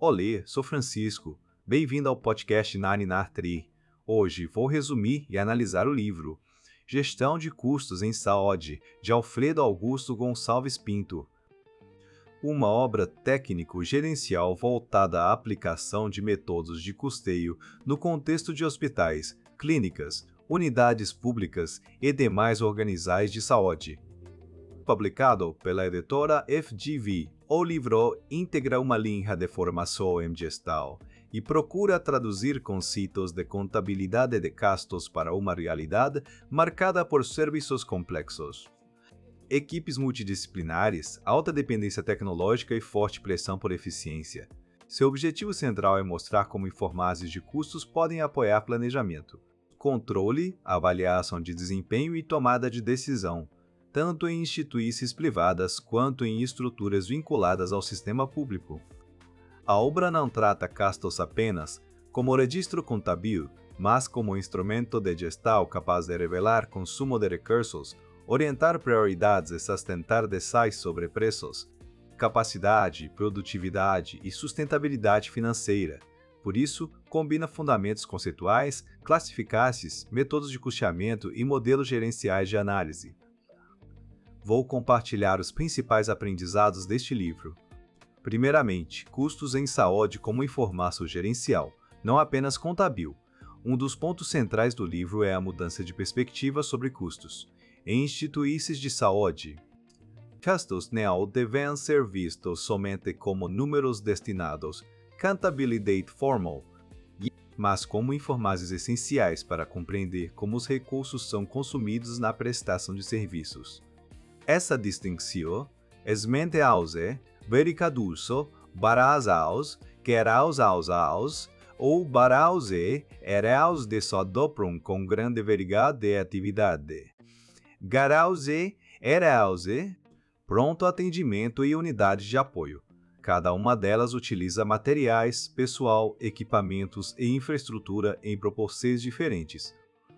Olê, sou Francisco. Bem-vindo ao podcast Naninar Tri. Hoje vou resumir e analisar o livro Gestão de Custos em Saúde, de Alfredo Augusto Gonçalves Pinto. Uma obra técnico-gerencial voltada à aplicação de métodos de custeio no contexto de hospitais, clínicas, unidades públicas e demais organizações de saúde. Publicado pela editora FGV, o livro integra uma linha de formação em gestão e procura traduzir conceitos de contabilidade de gastos para uma realidade marcada por serviços complexos. Equipes multidisciplinares, alta dependência tecnológica e forte pressão por eficiência. Seu objetivo central é mostrar como informações de custos podem apoiar planejamento, controle, avaliação de desempenho e tomada de decisão, tanto em instituições privadas quanto em estruturas vinculadas ao sistema público. A obra não trata gastos apenas como registro contábil, mas como instrumento de gestão capaz de revelar consumo de recursos, orientar prioridades e sustentar decisões sobre preços, capacidade, produtividade e sustentabilidade financeira. Por isso, combina fundamentos conceituais, classificações, métodos de custeamento e modelos gerenciais de análise. Vou compartilhar os principais aprendizados deste livro. Primeiramente, custos em saúde como informação gerencial, não apenas contábil. Um dos pontos centrais do livro é a mudança de perspectiva sobre custos. Em instituições de saúde, gastos não devem ser vistos somente como números destinados, contabilidade formal, mas como informações essenciais para compreender como os recursos são consumidos na prestação de serviços. Essa distinção é mente verificado para as aos, ou para os eraus de sodoprum com grande variedade de atividade. Garaus eraus, pronto atendimento e unidades de apoio. Cada uma delas utiliza materiais, pessoal, equipamentos e infraestrutura em proporções diferentes.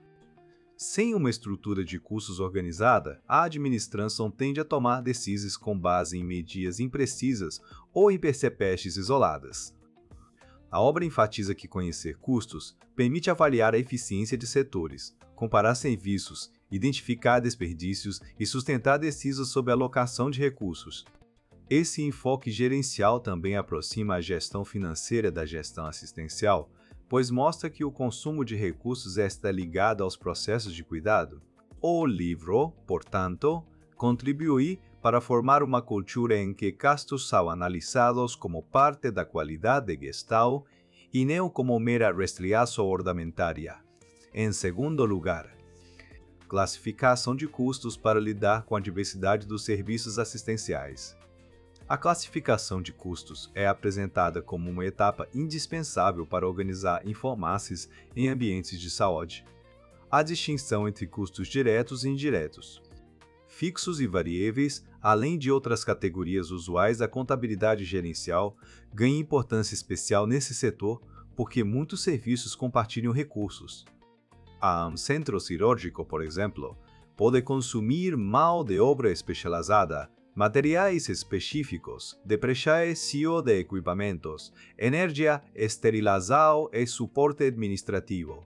Sem uma estrutura de custos organizada, a administração tende a tomar decisões com base em medidas imprecisas ou em percepções isoladas. A obra enfatiza que conhecer custos permite avaliar a eficiência de setores, comparar serviços, identificar desperdícios e sustentar decisões sobre a alocação de recursos. Esse enfoque gerencial também aproxima a gestão financeira da gestão assistencial, pois mostra que o consumo de recursos está ligado aos processos de cuidado. O livro, portanto, contribui para formar uma cultura em que gastos são analisados como parte da qualidade de gestão e não como mera restrição orçamentária. Em segundo lugar, classificação de custos para lidar com a diversidade dos serviços assistenciais. A classificação de custos é apresentada como uma etapa indispensável para organizar informações em ambientes de saúde. A distinção entre custos diretos e indiretos, fixos e variáveis, além de outras categorias usuais da contabilidade gerencial, ganha importância especial nesse setor porque muitos serviços compartilham recursos. Um centro cirúrgico, por exemplo, pode consumir mão de obra especializada, materiais específicos, depreciação de equipamentos, energia, esterilização e suporte administrativo.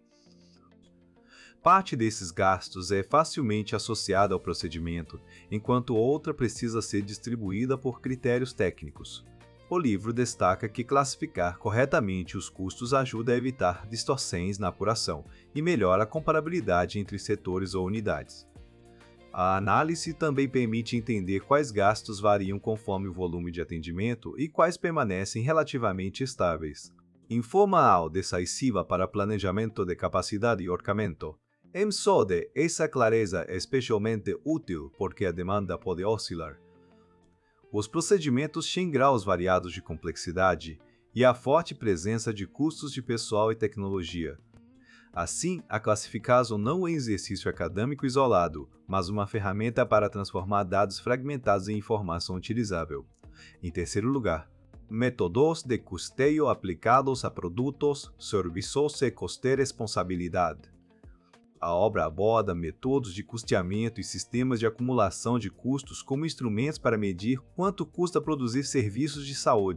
Parte desses gastos é facilmente associada ao procedimento, enquanto outra precisa ser distribuída por critérios técnicos. O livro destaca que classificar corretamente os custos ajuda a evitar distorções na apuração e melhora a comparabilidade entre setores ou unidades. A análise também permite entender quais gastos variam conforme o volume de atendimento e quais permanecem relativamente estáveis. Informação decisiva para planejamento de capacidade e orçamento. Em SODE, essa clareza é especialmente útil porque a demanda pode oscilar. Os procedimentos têm graus variados de complexidade e a forte presença de custos de pessoal e tecnologia. Assim, a classificação não é um exercício acadêmico isolado, mas uma ferramenta para transformar dados fragmentados em informação utilizável. Em terceiro lugar, métodos de custeio aplicados a produtos, serviços e custo-responsabilidade. A obra aborda métodos de custeamento e sistemas de acumulação de custos como instrumentos para medir quanto custa produzir serviços de saúde.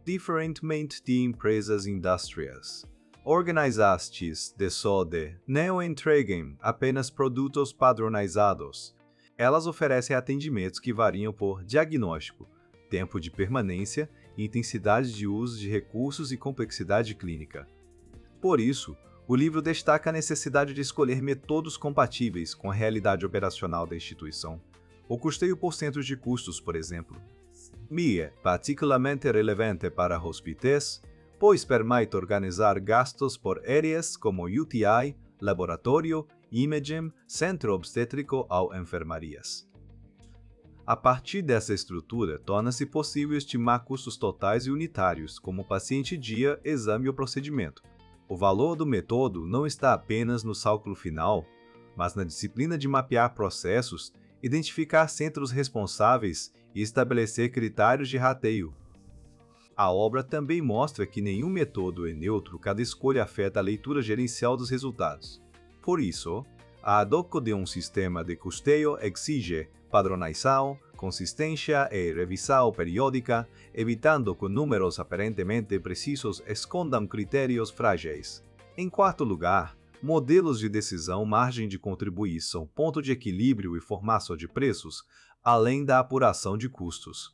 diferentemente de empresas indústrias. Organizastes, de SODE, não entregam apenas produtos padronizados. Elas oferecem atendimentos que variam por diagnóstico, tempo de permanência, intensidade de uso de recursos e complexidade clínica. Por isso, o livro destaca a necessidade de escolher métodos compatíveis com a realidade operacional da instituição. O custeio por centros de custos, por exemplo, é particularmente relevante para hospitais, pois permite organizar gastos por áreas como UTI, laboratório, imaging, centro obstétrico ou enfermarias. A partir dessa estrutura, torna-se possível estimar custos totais e unitários, como paciente-dia, exame ou procedimento. O valor do método não está apenas no cálculo final, mas na disciplina de mapear processos, identificar centros responsáveis e estabelecer critérios de rateio. A obra também mostra que nenhum método é neutro, cada escolha afeta a leitura gerencial dos resultados. Por isso, a adoção de um sistema de custeio exige padronização, consistência e revisão periódica, evitando que números aparentemente precisos escondam critérios frágeis. Em quarto lugar, modelos de decisão, margem de contribuição, ponto de equilíbrio e formação de preços, além da apuração de custos.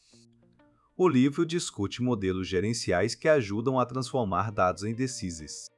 O livro discute modelos gerenciais que ajudam a transformar dados em decisões.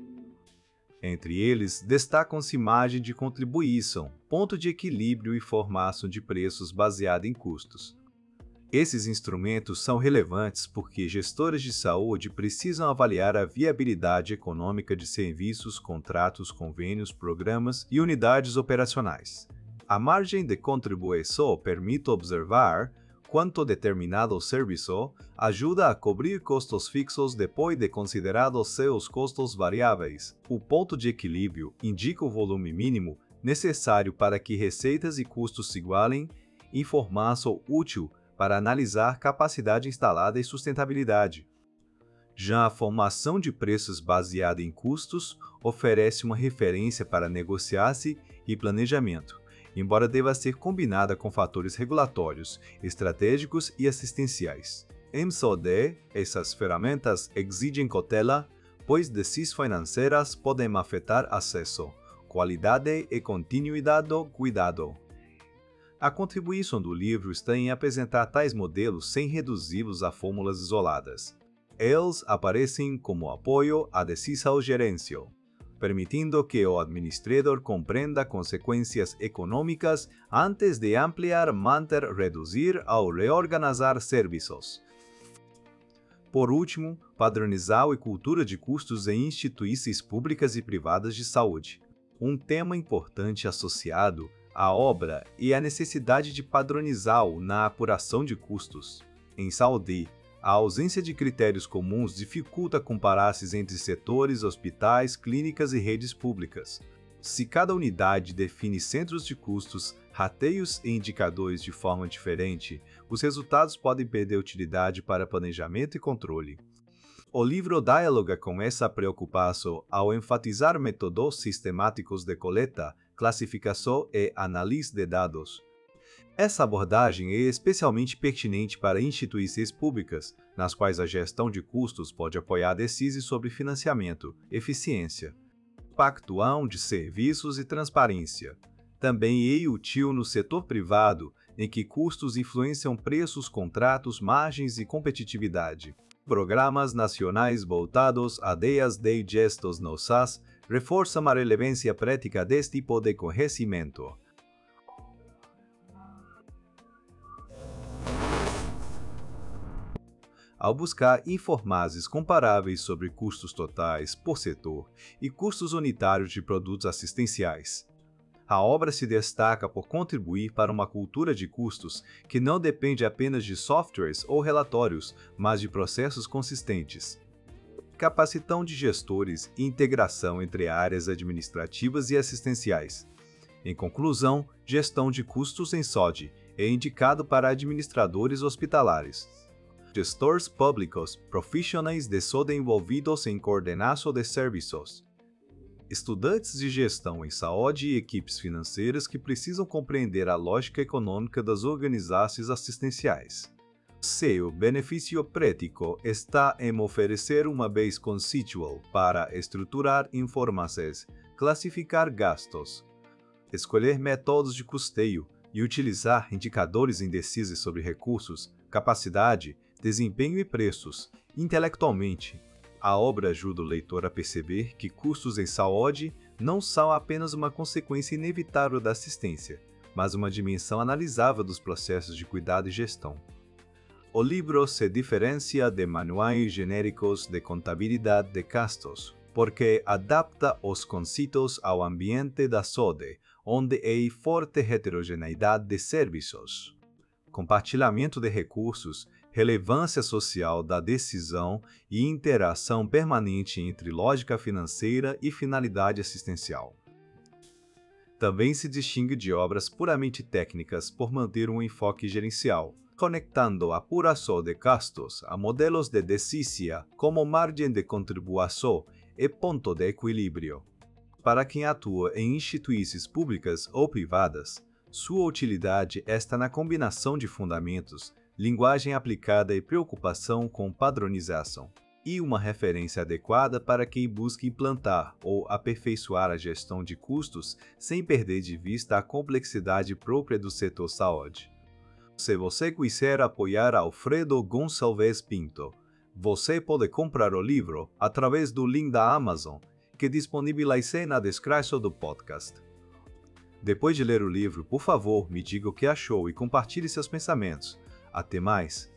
Entre eles, destacam-se margem de contribuição, ponto de equilíbrio e formação de preços baseada em custos. Esses instrumentos são relevantes porque gestores de saúde precisam avaliar a viabilidade econômica de serviços, contratos, convênios, programas e unidades operacionais. A margem de contribuição permite observar quanto determinado serviço ajuda a cobrir custos fixos depois de considerados seus custos variáveis. O ponto de equilíbrio indica o volume mínimo necessário para que receitas e custos se igualem, informação útil para analisar capacidade instalada e sustentabilidade. Já a formação de preços baseada em custos oferece uma referência para negociar-se e planejamento, embora deva ser combinada com fatores regulatórios, estratégicos e assistenciais. Em SODE, essas ferramentas exigem cautela, pois decisões financeiras podem afetar acesso, qualidade e continuidade do cuidado. A contribuição do livro está em apresentar tais modelos sem reduzi-los a fórmulas isoladas. Eles aparecem como apoio à decisão gerência, permitindo que o administrador compreenda consequências econômicas antes de ampliar, manter, reduzir ou reorganizar serviços. Por último, padronização e cultura de custos em instituições públicas e privadas de saúde. Um tema importante associado à obra é a necessidade de padronização na apuração de custos. Em saúde, a ausência de critérios comuns dificulta comparar-se entre setores, hospitais, clínicas e redes públicas. Se cada unidade define centros de custos, rateios e indicadores de forma diferente, os resultados podem perder utilidade para planejamento e controle. O livro dialoga com essa preocupação ao enfatizar métodos sistemáticos de coleta, classificação e análise de dados. Essa abordagem é especialmente pertinente para instituições públicas, nas quais a gestão de custos pode apoiar decisões sobre financiamento, eficiência, pactuação de serviços e transparência. Também é útil no setor privado, em que custos influenciam preços, contratos, margens e competitividade. Programas nacionais voltados a ideias de gestos no SaaS reforçam a relevância prática deste tipo de conhecimento. Ao buscar informações comparáveis sobre custos totais por setor e custos unitários de produtos assistenciais, a obra se destaca por contribuir para uma cultura de custos que não depende apenas de softwares ou relatórios, mas de processos consistentes. Capacitação de gestores e integração entre áreas administrativas e assistenciais. Em conclusão, gestão de custos em SODE é indicado para administradores hospitalares, gestores públicos, profissionais de SODE envolvidos em coordenação de serviços, estudantes de gestão em saúde e equipes financeiras que precisam compreender a lógica econômica das organizações assistenciais. Seu benefício prático está em oferecer uma base conceitual para estruturar informações, classificar gastos, escolher métodos de custeio e utilizar indicadores indecisos sobre recursos, capacidade, desempenho e preços. Intelectualmente, a obra ajuda o leitor a perceber que custos em saúde não são apenas uma consequência inevitável da assistência, mas uma dimensão analisável dos processos de cuidado e gestão. O livro se diferencia de manuais genéricos de contabilidade de gastos, porque adapta os conceitos ao ambiente da saúde, onde há forte heterogeneidade de serviços, compartilhamento de recursos, relevância social da decisão e interação permanente entre lógica financeira e finalidade assistencial. Também se distingue de obras puramente técnicas por manter um enfoque gerencial, conectando a apuração de gastos a modelos de decisão como margem de contribuição e ponto de equilíbrio. Para quem atua em instituições públicas ou privadas, sua utilidade está na combinação de fundamentos, linguagem aplicada e preocupação com padronização, e uma referência adequada para quem busca implantar ou aperfeiçoar a gestão de custos sem perder de vista a complexidade própria do setor saúde. Se você quiser apoiar Alfredo Gonçalves Pinto, você pode comprar o livro através do link da Amazon, que disponibilizei na descrição do podcast. Depois de ler o livro, por favor, me diga o que achou e compartilhe seus pensamentos. Até mais!